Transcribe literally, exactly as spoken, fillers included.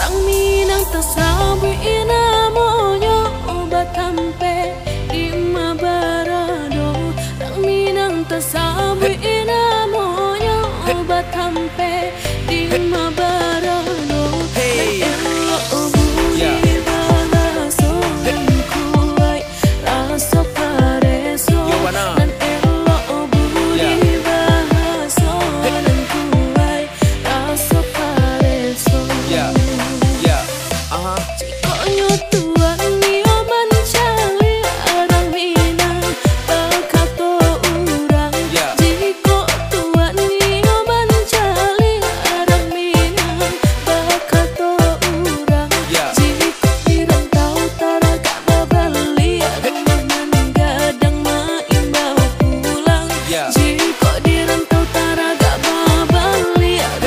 Rang minang tasabi inamonyo obat kampe ima barado. Rang minang tasabi